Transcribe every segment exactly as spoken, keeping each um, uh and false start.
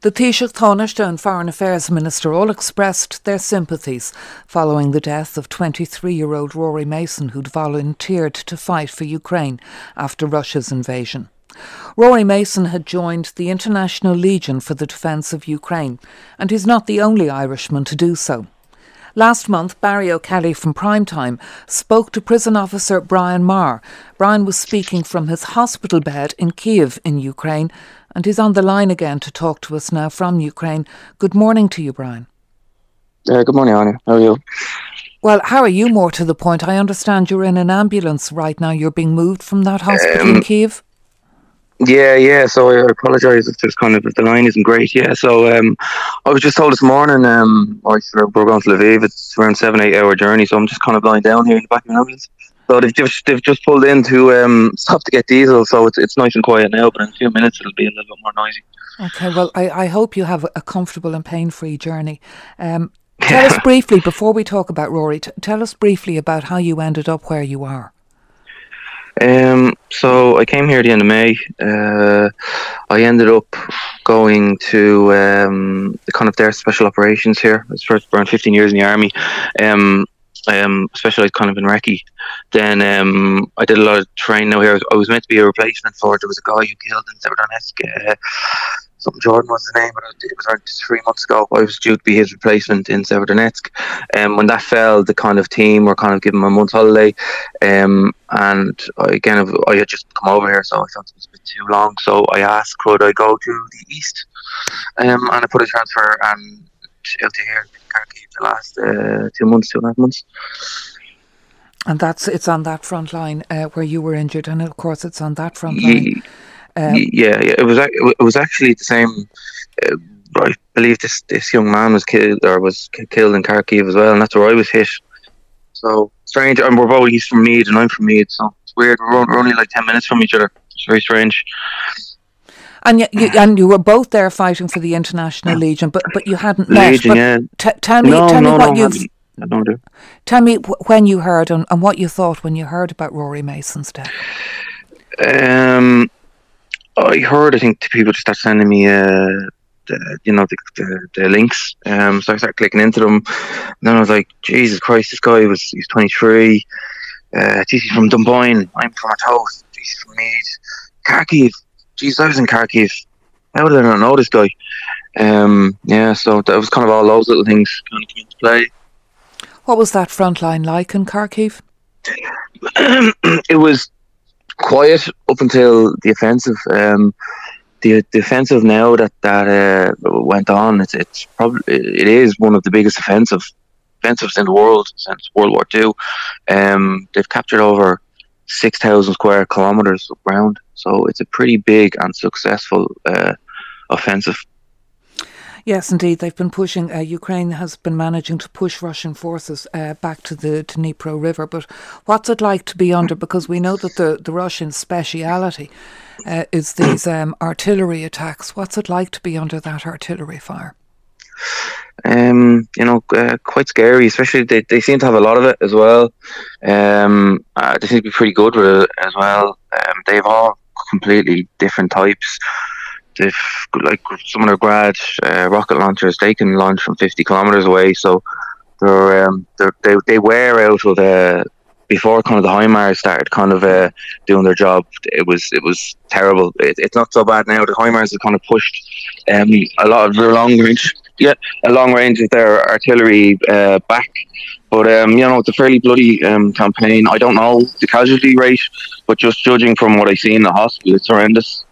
The Taoiseach Taoiseach and Foreign Affairs Minister all expressed their sympathies following the death of twenty-three-year-old Rory Mason, who'd volunteered to fight for Ukraine after Russia's invasion. Rory Mason had joined the International Legion for the Defence of Ukraine, and he's not the only Irishman to do so. Last month, Barry O'Kelly from Primetime spoke to prison officer Brian Marr. Brian was speaking from his hospital bed in Kyiv in Ukraine, and he's on the line again to talk to us now from Ukraine. Good morning to you, Brian. Uh, good morning, Anya. How are you? Well, how are you, more to the point? I understand you're in an ambulance right now. You're being moved from that hospital um, in Kyiv? Yeah, yeah. So I apologise if there's kind of if the line isn't great. Yeah. So um, I was just told this morning. Um, we're going to Lviv. It's around seven, eight hour journey. So I'm just kind of lying down here in the back of an ambulance. So they've just they've just pulled in to um, stop to get diesel. So it's it's nice and quiet now. But in a few minutes it'll be a little bit more noisy. Okay. Well, I, I hope you have a comfortable and pain free journey. Um, tell us briefly before we talk about Rory. T- tell us briefly about how you ended up where you are. Um, so I came here at the end of May. Uh, I ended up going to um, the kind of their special operations here. I was first around fifteen years in the army. Um, I um, specialised kind of in recce. Then um, I did a lot of training now here. I was meant to be a replacement for, there was a guy who killed in Severodonetsk. Uh, something Jordan was the name, but it was around three months ago. I was due to be his replacement in Severodonetsk. And um, when that fell, the kind of team were kind of given a month's holiday. Um, and I, again, I had just come over here, so I thought it was a bit too long. So I asked, could I go to the east? Um, and I put a transfer and out to here, Kharkiv, the last uh, two months, two and a half months. And that's it's on that front line uh, where you were injured, and of course it's on that front line. Yeah. Um, yeah, yeah, it was. It was actually the same. Uh, I believe this this young man was killed, or was killed in Kharkiv as well, and that's where I was hit. So strange. And we're both. He's from Meath, and I'm from Meath, so it's weird. We're, we're only like ten minutes from each other. It's very strange. And you, you and you were both there fighting for the International Legion, but but you hadn't Legion, met. But yeah. t- tell me, no, tell no, me what no, you've. I don't do. Tell me wh- when you heard and, and what you thought when you heard about Rory Mason's death. Um. I heard, I think, people just start sending me, uh, the, you know, the, the, the links. Um, so I started clicking into them. And then I was like, Jesus Christ, this guy was, he's twenty-three. Uh, he's from Dunboyne. I'm from Artoth. He's from Meath. Kharkiv. Jesus, I was in Kharkiv. How did I not know this guy? Um, yeah, so that was kind of all those little things kind of came into play. What was that front line like in Kharkiv? It was quiet up until the offensive. Um, the, the offensive now that that uh, went on, it's it's probably it is one of the biggest offensive offensives in the world since World War Two. Um, they've captured over six thousand square kilometers of ground, so it's a pretty big and successful uh, offensive. Yes, indeed. They've been pushing, uh, Ukraine has been managing to push Russian forces uh, back to the Dnipro River. But what's it like to be under, because we know that the, the Russian speciality uh, is these um, artillery attacks. What's it like to be under that artillery fire? Um, you know, uh, quite scary, especially they, they seem to have a lot of it as well. Um, uh, they seem to be pretty good with it as well. Um, they've all completely different types. They've, like, some of their grad uh, rocket launchers, they can launch from fifty kilometers away. So they're, um, they're, they they wear out of uh, before kind of the HIMARS started kind of uh, doing their job. It was it was terrible. It, it's not so bad now. The HIMARS have kind of pushed um, a lot of their long range, yeah, a long range of their artillery uh, back. But um, you know, it's a fairly bloody um, campaign. I don't know the casualty rate, but just judging from what I see in the hospital, it's horrendous.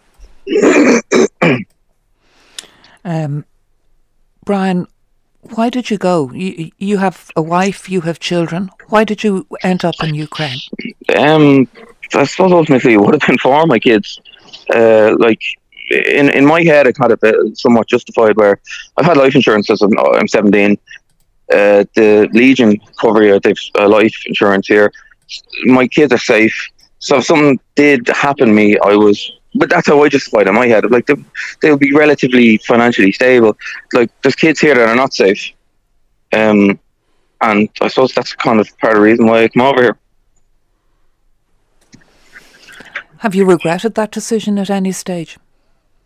um, Brian, why did you go? You, you have a wife, you have children. Why did you end up in Ukraine? Um, I suppose ultimately it would have been for my kids. Uh, like in in my head, I kind of uh, somewhat justified where I've had life insurance since I'm, I'm seventeen. Uh, the Legion cover here, they've uh, life insurance here. My kids are safe. So if something did happen to me, I was. But that's how I justified it in my head. Like they, they would be relatively financially stable. Like there's kids here that are not safe, um, and I suppose that's kind of part of the reason why I come over here. Have you regretted that decision at any stage?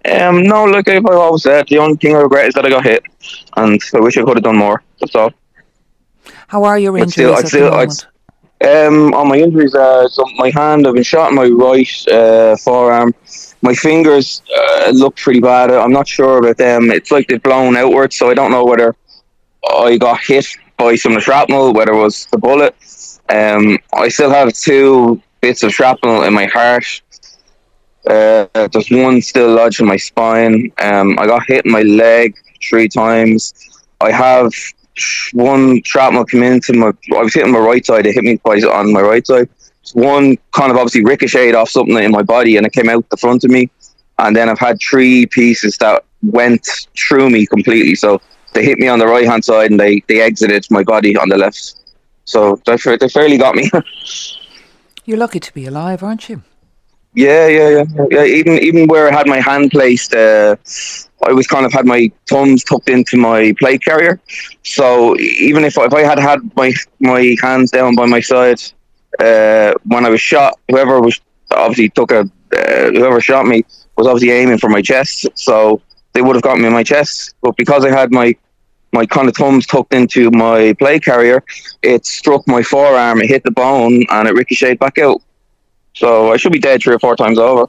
Um, no, like I've always said, the only thing I regret is that I got hit, and I wish I could have done more. That's all. How are your But still, injuries I'd at still, the I'd, moment? um, on my injuries, uh, so my hand, I've been shot in my right uh, forearm. My fingers uh, look pretty bad. I'm not sure about them. It's like they've blown outwards, so I don't know whether I got hit by some of the shrapnel, whether it was the bullet. Um, I still have two bits of shrapnel in my heart. Uh, there's one still lodged in my spine. Um, I got hit in my leg three times. I have one shrapnel come into my. I was hitting my right side. It hit me twice on my right side. One kind of obviously ricocheted off something in my body, and it came out the front of me. And then I've had three pieces that went through me completely. So they hit me on the right hand side, and they they exited my body on the left. So they they fairly got me. You're lucky to be alive, aren't you? Yeah, yeah, yeah, yeah. Even even where I had my hand placed, uh, I was kind of had my thumbs tucked into my plate carrier. So even if if I had had my my hands down by my side uh, when I was shot, whoever was obviously took a uh, whoever shot me was obviously aiming for my chest. So they would have got me in my chest. But because I had my my kind of thumbs tucked into my plate carrier, it struck my forearm. It hit the bone and it ricocheted back out. So I should be dead three or four times over.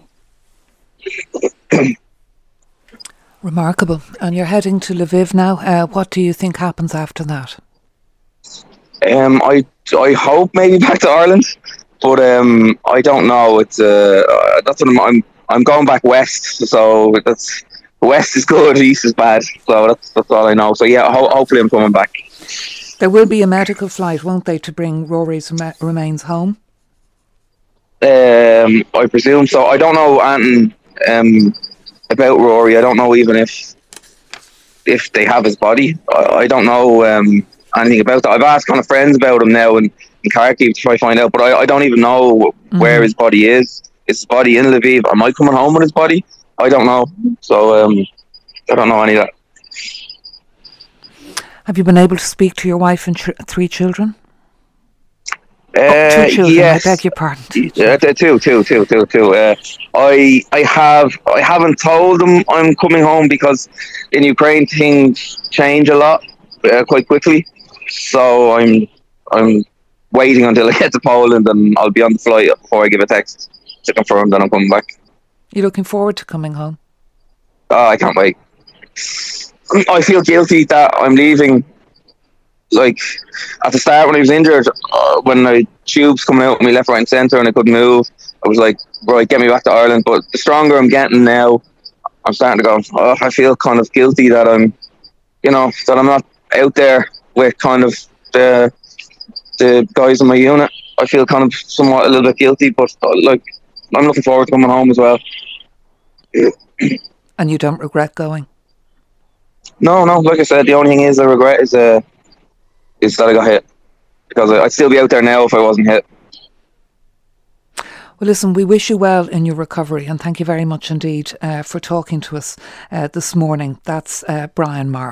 Remarkable. And you're heading to Lviv now. Uh, what do you think happens after that? Um, I I hope maybe back to Ireland, but um, I don't know. It's uh, that's what I'm, I'm I'm going back west. So that's west is good, east is bad. So that's that's all I know. So yeah, ho- hopefully I'm coming back. There will be a medical flight, won't they, to bring Rory's rem- remains home? Um, I presume so. I don't know anything um, about Rory. I don't know even if if they have his body. I, I don't know um, anything about that. I've asked kind of friends about him now in, in Kharkiv to try to find out, but I, I don't even know mm-hmm. where his body is. Is his body in Lviv? Am I coming home with his body? I don't know. So um, I don't know any of that. Have you been able to speak to your wife and tr- three children? Uh, oh, two children. Yes. I beg your pardon. Two, uh, two, two, two, two, two. Uh, I, I have, I haven't told them I'm coming home because in Ukraine things change a lot uh, quite quickly. So I'm, I'm waiting until I get to Poland, and I'll be on the flight before I give a text to confirm that I'm coming back. You looking forward to coming home? Oh, I can't wait. I feel guilty that I'm leaving. Like at the start when I was injured, uh, when the tubes coming out of me left, right and centre and I couldn't move, I was like, right, get me back to Ireland. But the stronger I'm getting now, I'm starting to go, oh, I feel kind of guilty that I'm, you know, that I'm not out there with kind of the the guys in my unit. I feel kind of somewhat a little bit guilty, but uh, like I'm looking forward to coming home as well. And you don't regret going? No, no. Like I said, the only thing is I regret is uh, is that I got hit, because I'd still be out there now if I wasn't hit. Well, listen, we wish you well in your recovery, and thank you very much indeed uh, for talking to us uh, this morning. That's uh, Brian Maher.